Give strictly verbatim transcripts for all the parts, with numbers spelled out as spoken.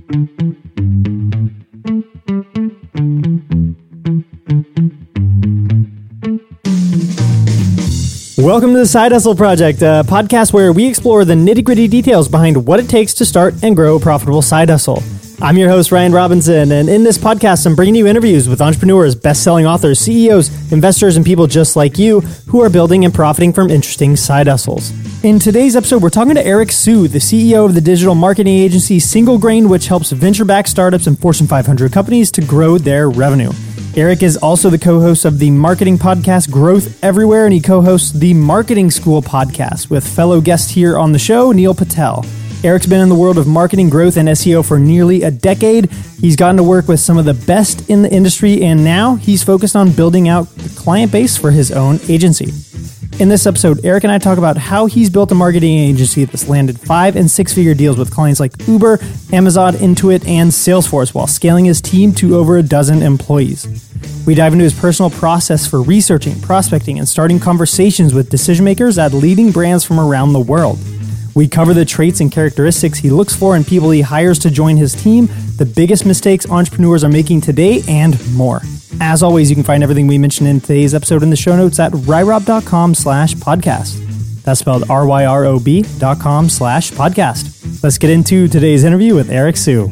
Welcome to the Side Hustle Project, a podcast where we explore the nitty-gritty details behind what it takes to start and grow a profitable side hustle. I'm your host, Ryan Robinson, and in this podcast, I'm bringing you interviews with entrepreneurs, best-selling authors, C E Os, investors, and people just like you who are building and profiting from interesting side hustles. In today's episode, we're talking to Eric Siu, the C E O of the digital marketing agency Single Grain, which helps venture-backed startups and Fortune five hundred companies to grow their revenue. Eric is also the co-host of the marketing podcast Growth Everywhere, and he co-hosts the Marketing School podcast with fellow guest here on the show, Neil Patel. Eric's been in the world of marketing, growth, and S E O for nearly a decade. He's gotten to work with some of the best in the industry, and now he's focused on building out the client base for his own agency. In this episode, Eric and I talk about how he's built a marketing agency that's landed five and six-figure deals with clients like Uber, Amazon, Intuit, and Salesforce while scaling his team to over a dozen employees. We dive into his personal process for researching, prospecting, and starting conversations with decision makers at leading brands from around the world. We cover the traits and characteristics he looks for in people he hires to join his team, the biggest mistakes entrepreneurs are making today, and more. As always, you can find everything we mentioned in today's episode in the show notes at ryrob.com slash podcast. That's spelled R-Y-R-O-B dot com slash podcast. Let's get into today's interview with Eric Siu.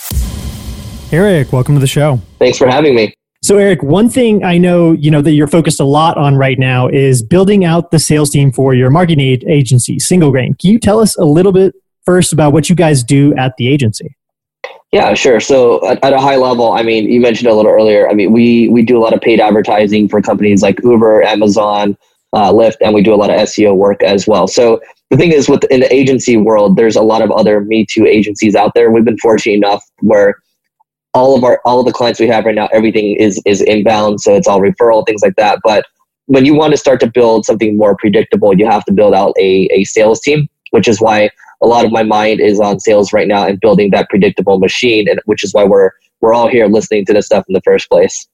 Eric, welcome to the show. Thanks for having me. So Eric, one thing I know, you know, that you're focused a lot on right now is building out the sales team for your marketing agency, Single Grain. Can you tell us a little bit first about what you guys do at the agency? Yeah, sure. So at, at a high level, I mean, you mentioned a little earlier, I mean, we we do a lot of paid advertising for companies like Uber, Amazon, uh, Lyft, and we do a lot of S E O work as well. So the thing is, with in the agency world, there's a lot of other Me Too agencies out there. We've been fortunate enough where all of our all of the clients we have right now, everything is is inbound, so it's all referral, things like that. But when you want to start to build something more predictable, you have to build out a a sales team, which is why a lot of my mind is on sales right now and building that predictable machine, and which is why we're we're all here listening to this stuff in the first place.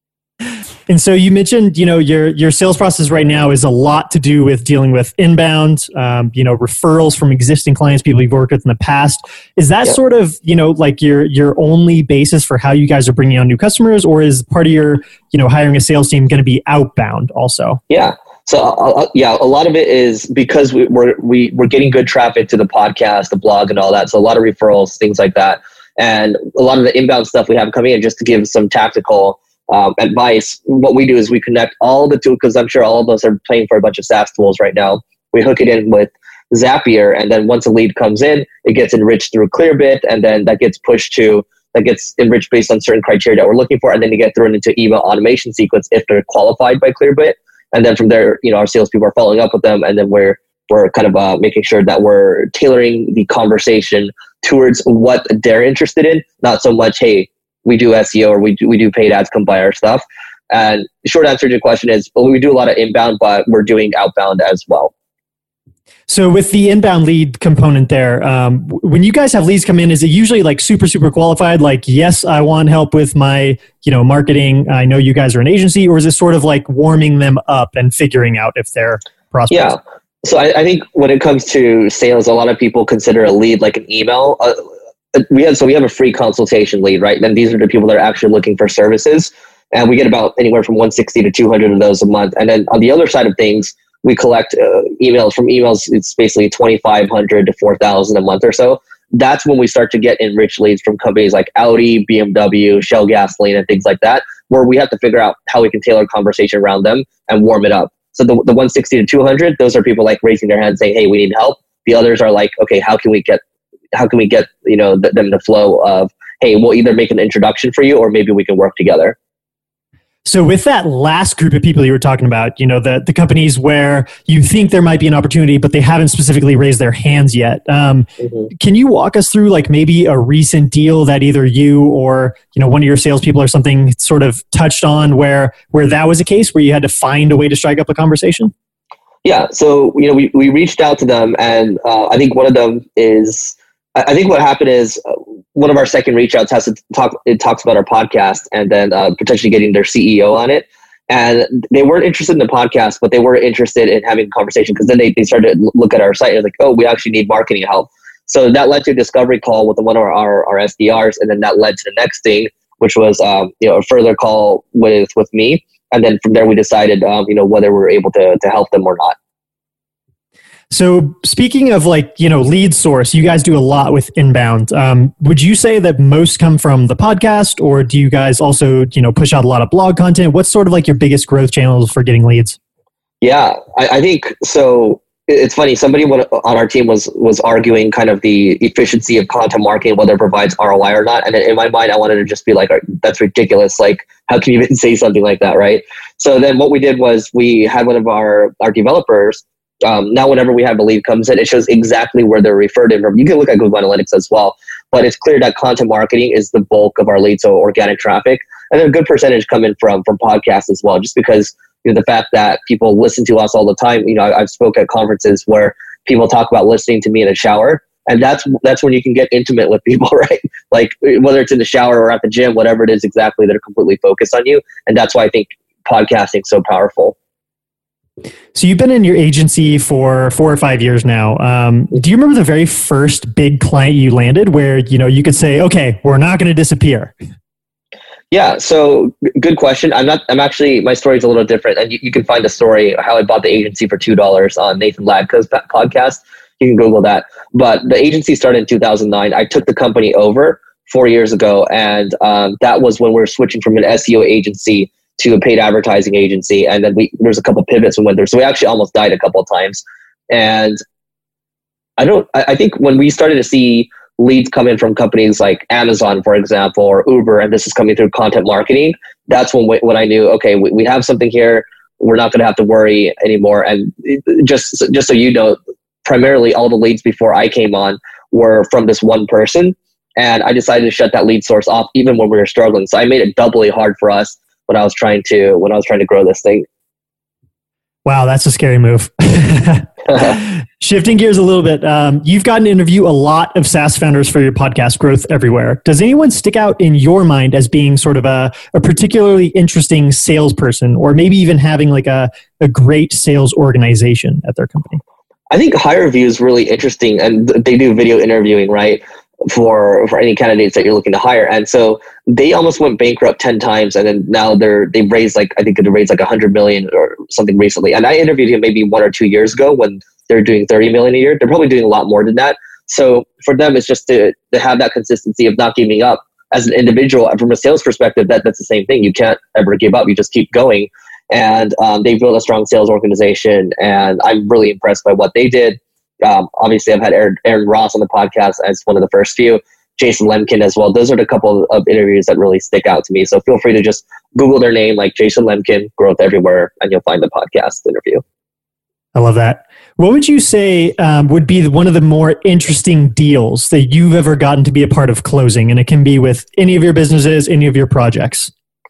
And so you mentioned, you know, your your sales process right now is a lot to do with dealing with inbound, um, you know, referrals from existing clients, people you've worked with in the past. Is that yep. sort of, you know, like your your only basis for how you guys are bringing on new customers, or is part of your, you know, hiring a sales team going to be outbound also? Yeah. So uh, yeah, a lot of it is because we, we're we, we're getting good traffic to the podcast, the blog, and all that. So a lot of referrals, things like that, and a lot of the inbound stuff we have coming in. Just to give some tactical Um, advice, what we do is we connect all the tools, because I'm sure all of us are paying for a bunch of SaaS tools right now. We hook it in with Zapier, and then once a lead comes in, it gets enriched through Clearbit, and then that gets pushed to, that gets enriched based on certain criteria that we're looking for, and then you get thrown into email automation sequence if they're qualified by Clearbit. And then from there, you know, our salespeople are following up with them, and then we're we're kind of uh, making sure that we're tailoring the conversation towards what they're interested in, not so much, hey, we do S E O or we do, we do paid ads, come buy our stuff. And the short answer to your question is, well, we do a lot of inbound, but we're doing outbound as well. So with the inbound lead component there, um, when you guys have leads come in, is it usually like super, super qualified? Like, yes, I want help with my, you know, marketing. I know you guys are an agency, or is it sort of like warming them up and figuring out if they're prospects? Yeah. So I, I think when it comes to sales, a lot of people consider a lead like an email. Uh, We have, so we have a free consultation lead, right? And these are the people that are actually looking for services. And we get about anywhere from one hundred sixty to two hundred of those a month. And then on the other side of things, we collect uh, emails from emails. It's basically twenty-five hundred to four thousand a month or so. That's when we start to get enriched leads from companies like Audi, B M W, Shell Gasoline, and things like that, where we have to figure out how we can tailor conversation around them and warm it up. So the, the one hundred sixty to two hundred, those are people like raising their hand saying, hey, we need help. The others are like, okay, how can we get how can we get, you know, th- them the flow of, hey, we'll either make an introduction for you or maybe we can work together. So with that last group of people you were talking about, you know, the, the companies where you think there might be an opportunity, but they haven't specifically raised their hands yet. Um, mm-hmm. Can you walk us through like maybe a recent deal that either you or, you know, one of your salespeople or something sort of touched on where, where that was a case where you had to find a way to strike up a conversation? Yeah. So, you know, we, we reached out to them, and uh, I think one of them is, I think what happened is uh, one of our second reach outs has to talk, it talks about our podcast, and then uh, potentially getting their C E O on it. And they weren't interested in the podcast, but they were interested in having a conversation, because then they, they started to look at our site and like, oh, we actually need marketing help. So that led to a discovery call with one of our, our, our S D Rs. And then that led to the next thing, which was, um, you know, a further call with, with me. And then from there, we decided, um, you know, whether we were able to, to help them or not. So speaking of like, you know, lead source, you guys do a lot with inbound. Um, would you say that most come from the podcast, or do you guys also, you know, push out a lot of blog content? What's sort of like your biggest growth channels for getting leads? Yeah, I, I think so. It's funny. Somebody on our team was was arguing kind of the efficiency of content marketing, whether it provides R O I or not. And in my mind, I wanted to just be like, that's ridiculous. Like, how can you even say something like that, right? So then what we did was we had one of our, our developers. Um, now, whenever we have a lead comes in, it shows exactly where they're referred in from. You can look at Google Analytics as well, but it's clear that content marketing is the bulk of our leads, so organic traffic. And then a good percentage come in from, from podcasts as well, just because you know, the fact that people listen to us all the time. You know, I, I've spoken at conferences where people talk about listening to me in the shower, and that's that's when you can get intimate with people, right? Like whether it's in the shower or at the gym, whatever it is exactly, they're completely focused on you. And that's why I think podcasting is so powerful. So you've been in your agency for four or five years now. Um, do you remember the very first big client you landed where, you know, you could say, okay, we're not going to disappear? Yeah. So good question. I'm not, I'm actually, my story is a little different, and you, you can find a story how I bought the agency for two dollars on Nathan Ladka's podcast. You can Google that. But the agency started in two thousand nine. I took the company over four years ago. And um, that was when we were switching from an S E O agency to a paid advertising agency. And then we, there's a couple pivots we went through. So we actually almost died a couple of times. And I don't, I, I think when we started to see leads come in from companies like Amazon, for example, or Uber, and this is coming through content marketing, that's when we, when I knew, okay, we, we have something here. We're not going to have to worry anymore. And just, just so you know, primarily all the leads before I came on were from this one person. And I decided to shut that lead source off even when we were struggling. So I made it doubly hard for us when I was trying to when I was trying to grow this thing. Wow, that's a scary move. Shifting gears a little bit, um, you've gotten to interview a lot of SaaS founders for your podcast, Growth Everywhere. Does anyone stick out in your mind as being sort of a, a particularly interesting salesperson, or maybe even having like a, a great sales organization at their company? I think HireVue is really interesting, and they do video interviewing, right? for for any candidates that you're looking to hire. And so they almost went bankrupt ten times, and then now they're they've raised like I think they raised like a hundred million or something recently. And I interviewed him maybe one or two years ago when they're doing thirty million a year. They're probably doing a lot more than that. So for them, it's just to to have that consistency of not giving up as an individual. From a sales perspective, that that's the same thing. You can't ever give up. You just keep going. And um, they've built a strong sales organization, and I'm really impressed by what they did. Um, obviously, I've had Aaron, Aaron Ross on the podcast as one of the first few, Jason Lemkin as well. Those are the couple of interviews that really stick out to me. So feel free to just Google their name, like Jason Lemkin, Growth Everywhere, and you'll find the podcast interview. I love that. What would you say um, would be one of the more interesting deals that you've ever gotten to be a part of closing? And it can be with any of your businesses, any of your projects.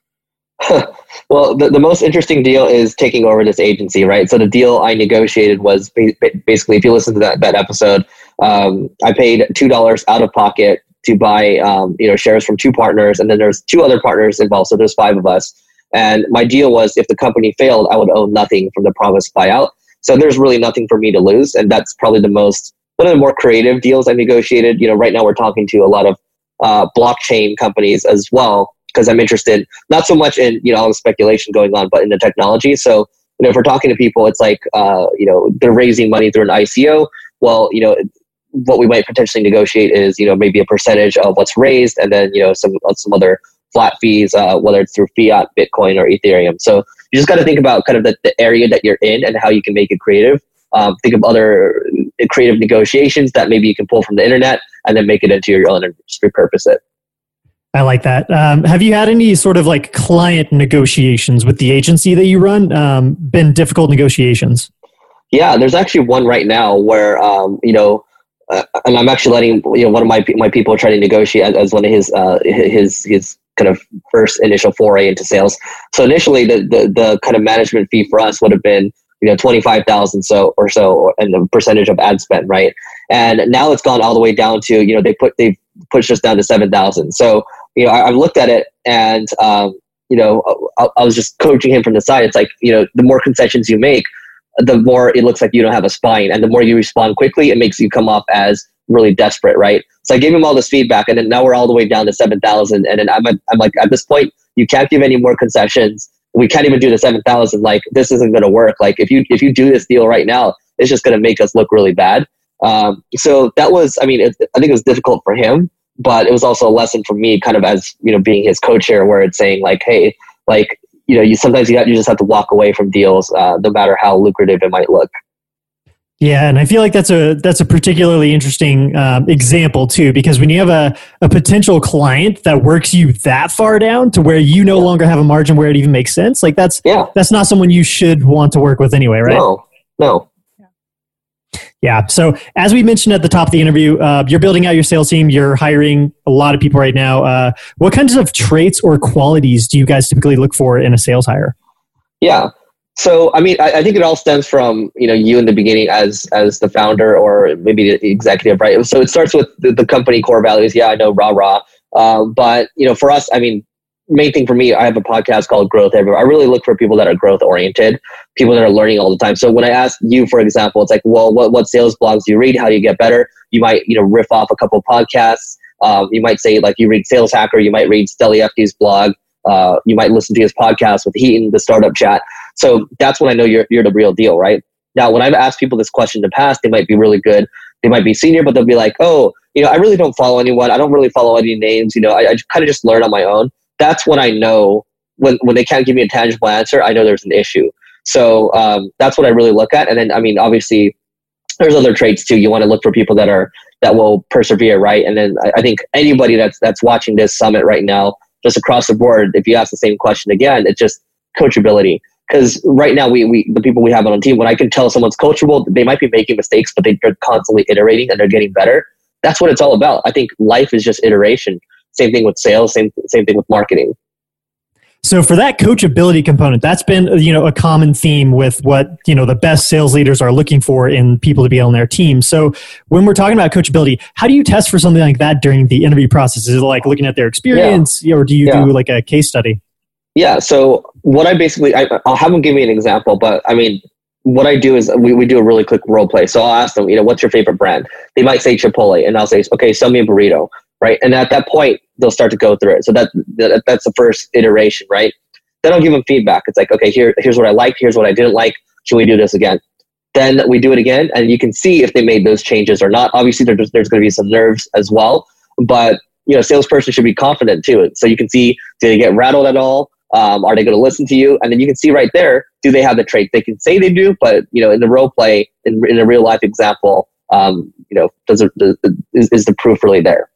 Well, the, the most interesting deal is taking over this agency, right? So the deal I negotiated was basically, if you listen to that, that episode, um, I paid two dollars out of pocket to buy um, you know, shares from two partners. And then there's two other partners involved. So there's five of us. And my deal was if the company failed, I would own nothing from the promised buyout. So there's really nothing for me to lose. And that's probably the most, one of the more creative deals I negotiated. You know, right now we're talking to a lot of uh, blockchain companies as well, because I'm interested, not so much in, you know, all the speculation going on, but in the technology. So, you know, if we're talking to people, it's like, uh, you know, they're raising money through an I C O. Well, you know, what we might potentially negotiate is, you know, maybe a percentage of what's raised, and then, you know, some some other flat fees, uh, whether it's through fiat, Bitcoin, or Ethereum. So you just got to think about kind of the, the area that you're in and how you can make it creative. Um, think of other creative negotiations that maybe you can pull from the internet and then make it into your own and just repurpose it. I like that. Um, have you had any sort of like client negotiations with the agency that you run? Um, been difficult negotiations? Yeah, there's actually one right now where, um, you know, uh, and I'm actually letting, you know, one of my my people try to negotiate as, as one of his uh, his his kind of first initial foray into sales. So initially, the the the kind of management fee for us would have been, you know, twenty-five thousand so or so, and the percentage of ad spend, right? And now it's gone all the way down to, you know, they put they've pushed us down to seven thousand. So, you know, I, I've looked at it, and um, you know, I, I was just coaching him from the side. It's like, you know, the more concessions you make, the more it looks like you don't have a spine, and the more you respond quickly, it makes you come off as really desperate, right? So I gave him all this feedback, and then now we're all the way down to seven thousand. And then I'm, I'm like, at this point, you can't give any more concessions. We can't even do the seven thousand. Like, this isn't going to work. Like, if you if you do this deal right now, it's just going to make us look really bad. Um, so that was, I mean, it, I think it was difficult for him, but it was also a lesson for me, kind of as, you know, being his coach here, where it's saying like, hey, like, you know, you sometimes you, have, you just have to walk away from deals, uh, no matter how lucrative it might look. Yeah, and I feel like that's a that's a particularly interesting um, example too, because when you have a, a potential client that works you that far down to where you no yeah. longer have a margin where it even makes sense, like that's yeah. that's not someone you should want to work with anyway, right? No, no. Yeah. So as we mentioned at the top of the interview, uh, you're building out your sales team. You're hiring a lot of people right now. Uh, what kinds of traits or qualities do you guys typically look for in a sales hire? Yeah. So, I mean, I, I think it all stems from, you know, you in the beginning as as the founder or maybe the executive, right? So it starts with the, the company core values. Yeah, I know, rah, rah. Um, but, you know, for us, I mean, main thing for me, I have a podcast called Growth Everywhere. I really look for people that are growth oriented, people that are learning all the time. So when I ask you, for example, it's like, well, what, what sales blogs do you read? How do you get better? You might, you know, riff off a couple of podcasts. Um, you might say like you read Sales Hacker, you might read Steli Efti's blog. Uh, you might listen to his podcast with Heaton, the startup chat. So that's when I know you're, you're the real deal, right? Now, when I've asked people this question in the past, they might be really good. They might be senior, but they'll be like, oh, you know, I really don't follow anyone. I don't really follow any names. You know, I, I kind of just learn on my own. That's when I know when, when they can't give me a tangible answer, I know there's an issue. So um, that's what I really look at. And then, I mean, obviously there's other traits too. You want to look for people that are, that will persevere. Right. And then I, I think anybody that's, that's watching this summit right now, just across the board, if you ask the same question again, it's just coachability. Because right now, we, we the people we have on the team, when I can tell someone's coachable, they might be making mistakes, but they, they're constantly iterating and they're getting better. That's what it's all about. I think life is just iteration. Same thing with sales, same same thing with marketing. So for that coachability component, that's been, you know, a common theme with what, you know, the best sales leaders are looking for in people to be on their team. So when we're talking about coachability, how do you test for something like that during the interview process? Is it like looking at their experience, yeah. or do you yeah. do like a case study? Yeah. So what I basically, I, I'll have them give me an example, but I mean, what I do is we, we do a really quick role play. So I'll ask them, you know, what's your favorite brand? They might say Chipotle, and I'll say, okay, sell me a burrito, right? And at that point, they'll start to go through it. So that, that that's the first iteration, right? Then I'll give them feedback. It's like, okay, here, here's what I liked. Here's what I didn't like. Should we do this again? Then we do it again, and you can see if they made those changes or not. Obviously, there's, there's going to be some nerves as well, but you know, a salesperson should be confident too. So you can see, do they get rattled at all? Um, are they going to listen to you? And then you can see right there, do they have the trait? They can say they do, but you know, in the role play, in, in a real life example, um, you know, does it, does, is, is the proof really there?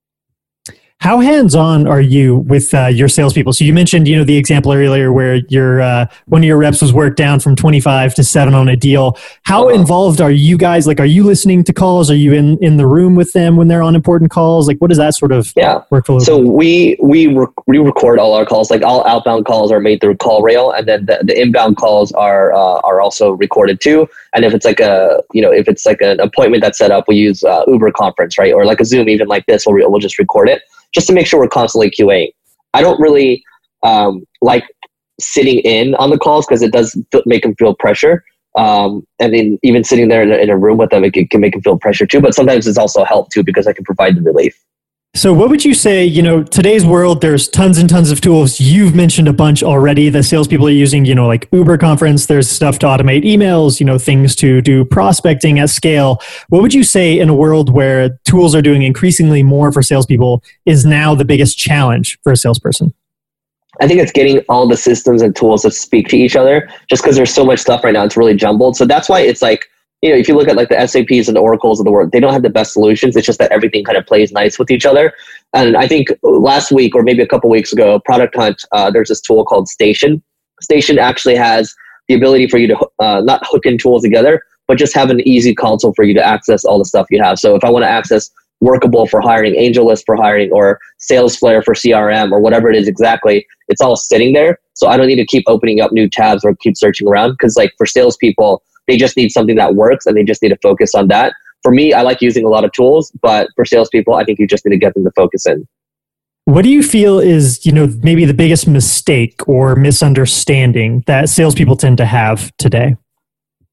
How hands-on are you with uh, your salespeople? So you mentioned, you know, the example earlier where your uh, one of your reps was worked down from twenty-five to seven on a deal. How uh-huh. involved are you guys? Like, are you listening to calls? Are you in, in the room with them when they're on important calls? Like, what does that sort of yeah. work for? So we we rec- we record all our calls. Like all outbound calls are made through CallRail, and then the, the inbound calls are uh, are also recorded too. And if it's like a you know if it's like an appointment that's set up, we use uh, Uber Conference, right, or like a Zoom, even like this, where we, we'll just record it, just to make sure we're constantly QAing. I don't really um, like sitting in on the calls because it does f- make them feel pressure. Um, and then even sitting there in a, in a room with them, it can, can make them feel pressure too. But sometimes it's also help too because I can provide the relief. So what would you say, you know, today's world, there's tons and tons of tools. You've mentioned a bunch already. The salespeople are using, you know, like Uber Conference. There's stuff to automate emails, you know, things to do prospecting at scale. What would you say in a world where tools are doing increasingly more for salespeople is now the biggest challenge for a salesperson? I think it's getting all the systems and tools to speak to each other just because there's so much stuff right now. It's really jumbled. So that's why it's like, you know, if you look at like the S A Ps and the Oracles of the world, they don't have the best solutions. It's just that everything kind of plays nice with each other. And I think last week or maybe a couple weeks ago, Product Hunt, uh, there's this tool called Station. Station actually has the ability for you to uh, not hook in tools together, but just have an easy console for you to access all the stuff you have. So if I want to access Workable for hiring, AngelList for hiring, or SalesFlare for C R M, or whatever it is exactly, it's all sitting there. So I don't need to keep opening up new tabs or keep searching around because like for salespeople, they just need something that works and they just need to focus on that. For me, I like using a lot of tools, but for salespeople, I think you just need to get them to focus in. What do you feel is, you know, maybe the biggest mistake or misunderstanding that salespeople tend to have today?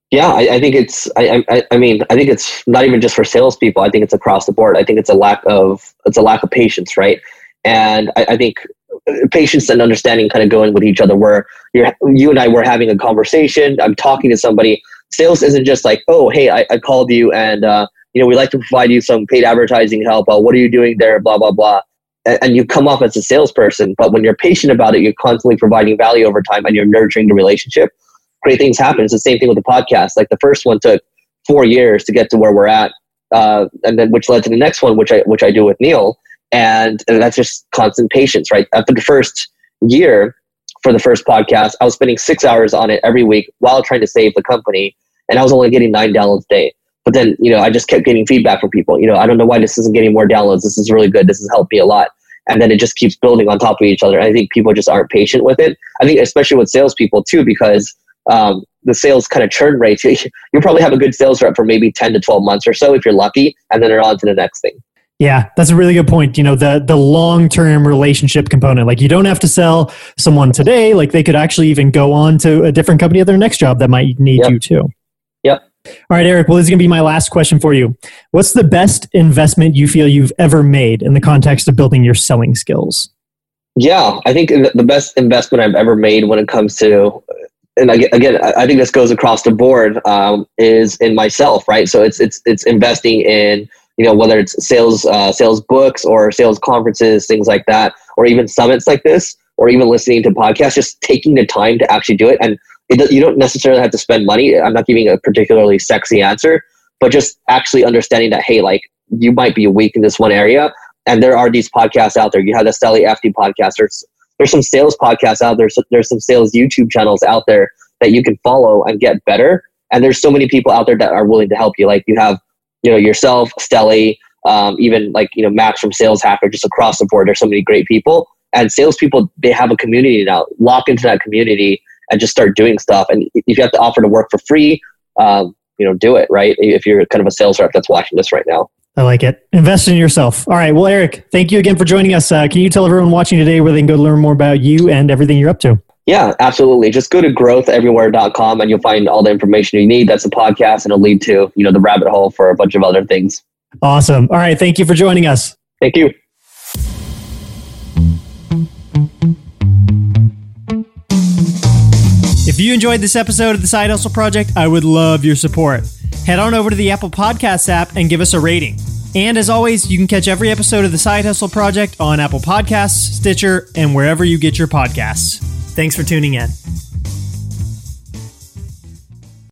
Yeah, I, I think it's. I, I, I mean, I think it's not even just for salespeople. I think it's across the board. I think it's a lack of it's a lack of patience, right? And I, I think patience and understanding kind of going with each other. Where you're, you and I were having a conversation. I'm talking to somebody. Sales isn't just like, oh, hey, I, I called you, and uh, you know, we'd like to provide you some paid advertising help. Uh, what are you doing there? Blah blah blah. And, and you come off as a salesperson, but when you're patient about it, you're constantly providing value over time, and you're nurturing the relationship. Great things happen. It's the same thing with the podcast. Like the first one took four years to get to where we're at, uh, and then which led to the next one, which I which I do with Neil, and, and that's just constant patience, right? After the first year for the first podcast, I was spending six hours on it every week while trying to save the company, and I was only getting nine downloads a day. But then, you know, I just kept getting feedback from people. You know, I don't know why this isn't getting more downloads. This is really good. This has helped me a lot. And then it just keeps building on top of each other. I think people just aren't patient with it. I think especially with salespeople too, because Um, the sales kind of churn rate, you probably have a good sales rep for maybe ten to twelve months or so if you're lucky, and then they're on to the next thing. Yeah, that's a really good point. You know, the the long-term relationship component. Like you don't have to sell someone today. Like they could actually even go on to a different company at their next job that might need yep. you too. Yep. All right, Eric, well, this is going to be my last question for you. What's the best investment you feel you've ever made in the context of building your selling skills? Yeah, I think the best investment I've ever made when it comes to and again, I think this goes across the board, um, is in myself, right? So it's it's it's investing in, you know, whether it's sales uh, sales books or sales conferences, things like that, or even summits like this, or even listening to podcasts, just taking the time to actually do it. And it, you don't necessarily have to spend money. I'm not giving a particularly sexy answer, but just actually understanding that, hey, like you might be weak in this one area, and there are these podcasts out there. You have the Stelly F D podcast. There's There's some sales podcasts out there. So there's some sales YouTube channels out there that you can follow and get better. And there's so many people out there that are willing to help you. Like you have, you know, yourself, Stelly, um, even like, you know, Max from Sales Hacker, just across the board. There's so many great people, and salespeople, they have a community now. Lock into that community and just start doing stuff. And if you have to offer to work for free, um, you know, do it, right? If you're kind of a sales rep that's watching this right now. I like it. Invest in yourself. All right. Well, Eric, thank you again for joining us. Uh, can you tell everyone watching today where they can go learn more about you and everything you're up to? Yeah, absolutely. Just go to growth everywhere dot com and you'll find all the information you need. That's a podcast, and it'll lead to, you know, the rabbit hole for a bunch of other things. Awesome. All right. Thank you for joining us. Thank you. If you enjoyed this episode of the Side Hustle Project, I would love your support. Head on over to the Apple Podcasts app and give us a rating. And as always, you can catch every episode of the Side Hustle Project on Apple Podcasts, Stitcher, and wherever you get your podcasts. Thanks for tuning in.